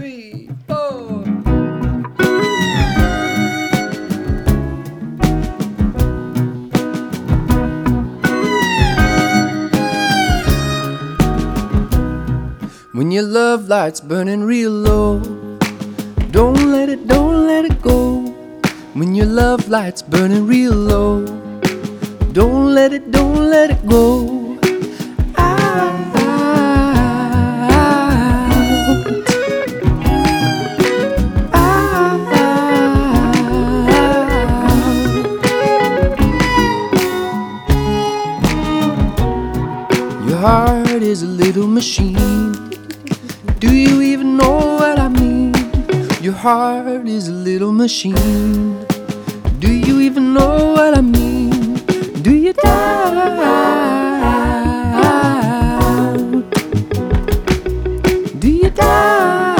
3, 4. When your love light's burning real low, don't let it go. When your love light's burning real low, don't let it go. Your heart is a little machine. Do you even know what I mean? Your heart is a little machine. Do you even know what I mean? Do you doubt? Do you doubt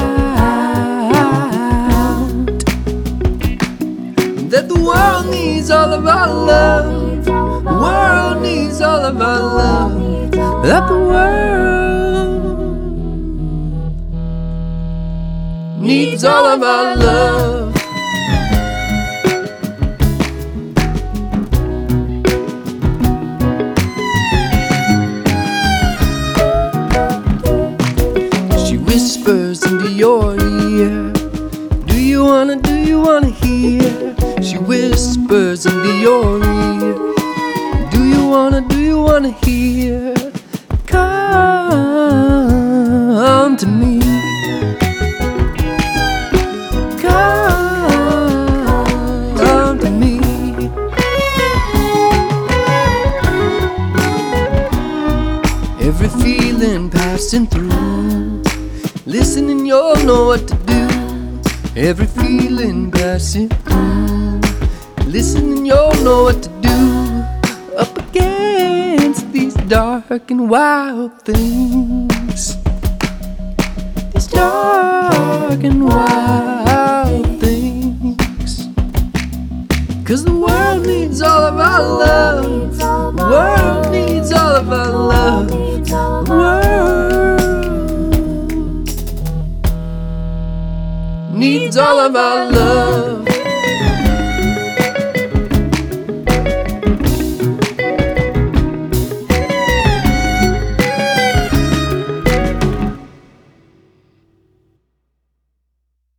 that the world needs all of our love? The world needs all of our love. That the world needs all of our love. She whispers into your ear, do you wanna hear? She whispers into your ear, do you wanna hear? Come to me. Come to me. Every feeling passing through, listening, you'll know what to do. Every feeling passing through, listening, you'll know what to do. Up against these dark and wild things, these dark and wild things. 'Cause the world needs all of our love. The world needs all of our love. The world needs all of our love.